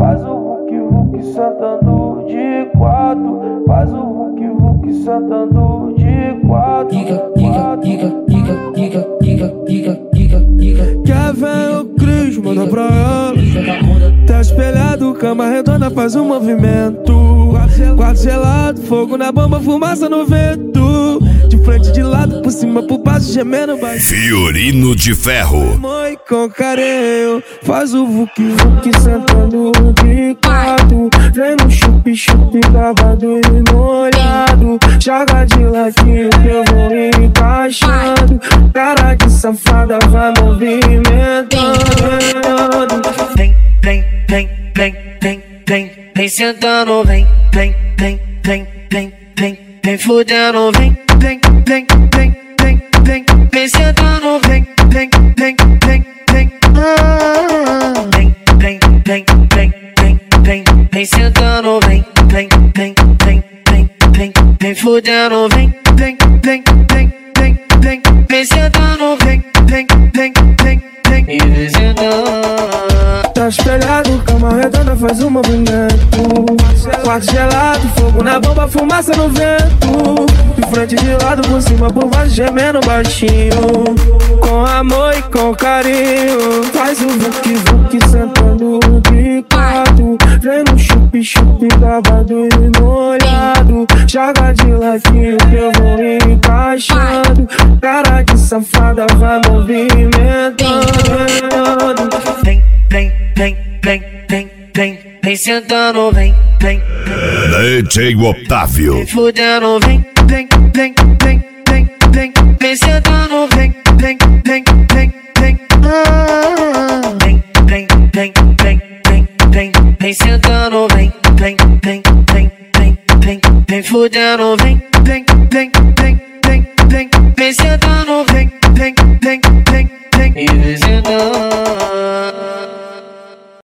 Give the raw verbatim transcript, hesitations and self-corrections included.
faz o Hulk Hulk sentando de quatro, faz o Hulk Hulk sentando de quatro. Diga, diga, diga, diga, diga, diga, diga, diga, diga. Quer ver o Cris, manda pra ela. Tá espelhado, cama redonda, faz um movimento. Quarto gelado, fogo na bomba, fumaça no vento. De frente, de lado, por cima, por baixo, gemendo baixo. Fiorino de Ferro. Mãe com carinho, faz o Hulk Hulk sentando de quatro. Vem no chup chup, cavado e molhado. Joga de ladinho que eu vou encaixando. Cara de safada vai movimentando. Vem, vem, vem, vem, vem, vem, vem sentando, vem, vem, vem, vem, vem, vem, vem fudendo, vem, vem, vem, vem, vem, vem, vem sentando, vem, vem, vem, vem, vem, ah, vem, vem, vem, vem, vem, vem, vem sentando, vem, vem, vem, vem, vem, vem, vem fudendo, vem, vem, vem, vem, vem, vem, vem sentando, vem, vem, vem, vem, vem, e vem sentando. Tá espelhado, cama redonda, faz um movimento. Quarto gelado, fogo na bomba, fumaça no vento. De frente, de lado, por cima, por baixo, gemendo baixinho. Com amor e com carinho, faz o Hulk Hulk sentando de quatro. Vem no chup chup, cavado e molhado. Joga de ladinho que eu vou encaixando. Cara de safada vai movimentando. Vem, vem, vem, vem, vem, vem, vem sentando, vem, vem, D J Otávio. vem fudendo, vem, vem, vem, vem, vem, vem, vem sentando, vem, vem, vem, vem, vem, ah, vem, vem, vem, vem, vem, vem, vem sentando, vem, vem, vem, vem, vem, vem, vem fudendo, vem, vem, vem, vem, vem, vem, vem sentando, vem.